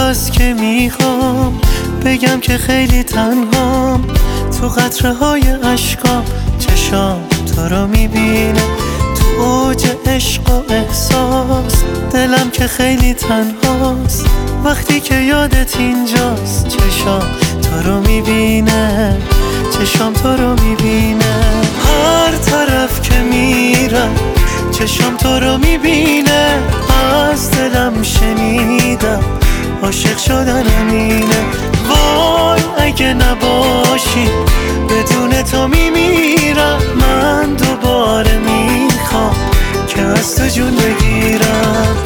نفس که میخوام بگم که خیلی تنهام، تو قطره های اشکام چشام تو رو میبینه، تو اوج عشق و احساس دلم که خیلی تنهاست، وقتی که یادت اینجاست چشام تو رو میبینه، چشام تو رو میبینه. هر طرف که میرم چشام تو رو میبینه، از دلم شنیدم عاشق شدنم اینه. وای اگه نباشی بدون تو میمیرم، من دوباره میخوام که از تو جون بگیرم.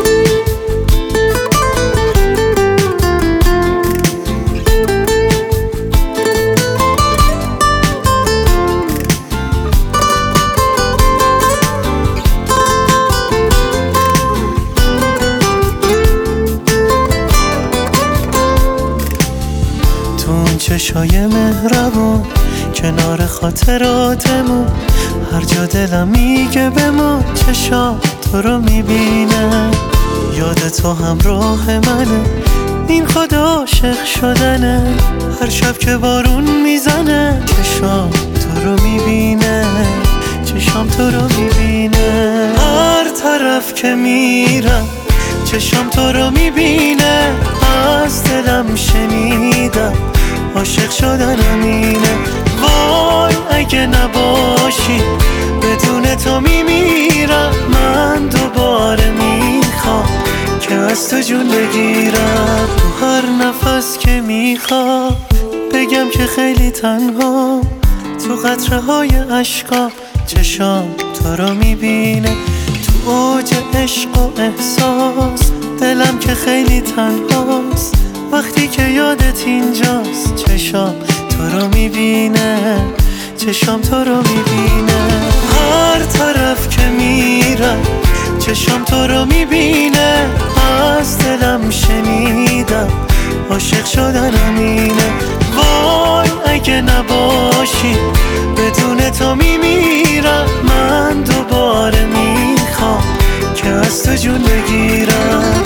چشای مهربون کنار خاطراتمون، هر جا دلم میگه بمون چشام تو رو میبینه، یاد تو همراه منه، این خود عاشق شدنه. هر شب که بارون میزنه چشام تو رو میبینه، چشام تو رو میبینه. هر طرف که میرم چشام تو رو میبینه، از دلم شنیدم عاشق شدنم اینه. وای اگه نباشی بدون تو میمیرم، من دوباره میخوام که از تو جون بگیرم. تو هر نفس که میخوام بگم که خیلی تنهام، تو قطره های اشکام چشام تو رو میبینه، تو اوج عشق و احساس دلم که خیلی تنهاست، وقتی که یادت اینجاست چشام تو رو میبینه، چشام تو رو میبینه. هر طرف که میرم چشام تو رو میبینه، از دلم شنیدم عاشق شدنم اینه. وای اگه نباشی بدون تو میمیرم، من دوباره میخوام که از تو جون بگیرم.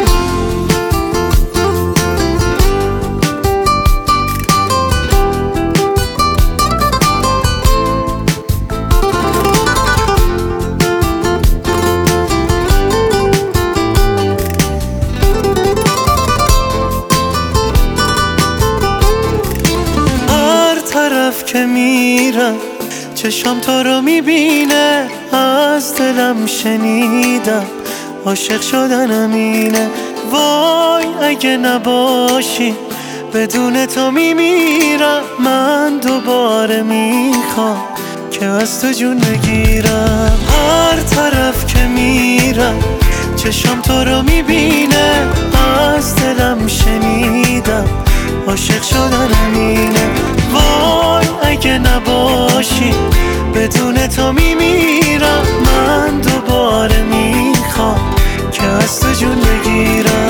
که میرم چشام تو رو میبینه، از دلم شنیدم عاشق شدنم اینه. وای اگه نباشی بدون تو میمیرم، من دوباره میخوام که از تو جون بگیرم. هر طرف که میرم چشام تو رو میبینه، از دلم شنیدم عاشق شدنم اینه. وای اگه نباشی بدون تو میمیرم، من دوباره میخوام که از تو جون بگیرم.